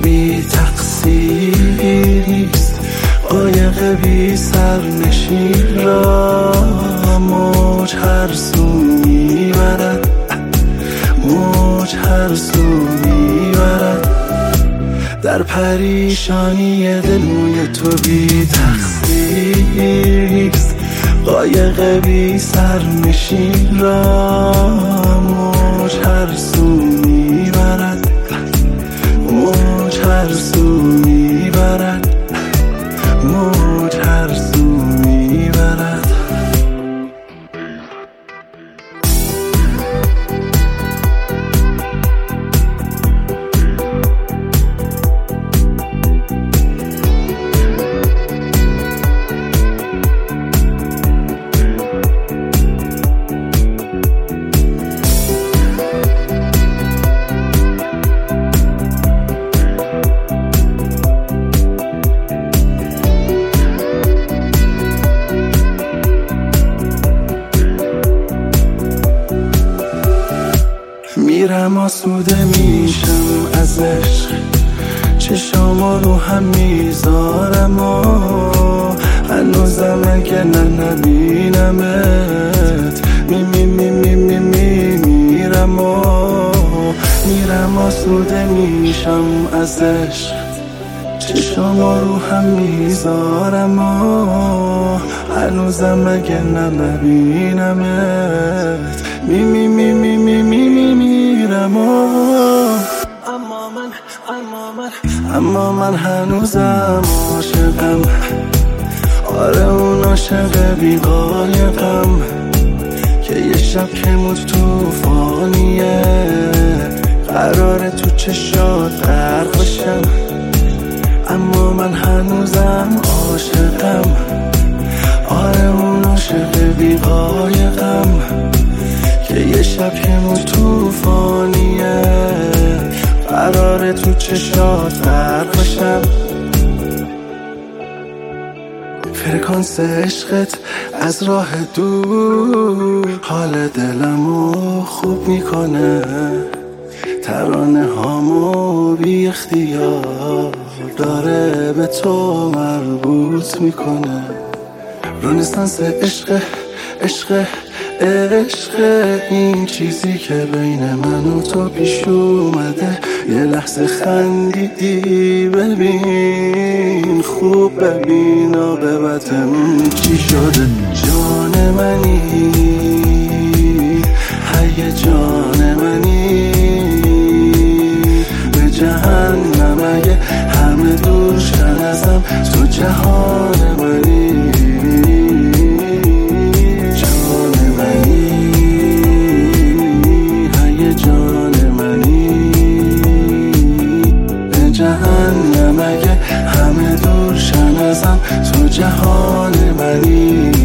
بی تقصیر نیست، قایق بی سرنشین را موج هر سو میبرد، موج هر سو میبرد. در پریشانی دل موی تو بی تقصیر نیست، قایق بی سرنشین را موج هر سو میبرد، موج هر سو میبرد، موج هر سو میبرد. میرم آسوده میشم از عشق، چشامو رو هم میذارم و هنوزم اگه نبینمت میرم و میرم آسوده میشم از عشق، چشامو رو هم میذارم و هنوزم اگه نبینمت میرم و اما من هنوزم عاشقم. آره اون عاشق بی قایقم که یه شب که موج توفانیه، قراره تو چشات غرق بشم. اما من هنوزم عاشقم. آره اون عاشق بی قایقم که یه شب که موج توفانیه، قراره تو چشات غرق بشم. فرکانس عشقت از راه دور حال دلمو خوب میکنه، ترانه هامو بی اختیار داره به تو مربوط میکنه. رنسانس عشق عشق عشق، این چیزی که بین من و تو پیش اومده. یه لحظه خندیدی ببین، خوب ببین عاقبتمون چی شده. جان منی هی جان منی، به جهنم اگه همه دور شن ازم، تو جهان منی. جهنم اگه همه دور شن ازم، تو جهان منی.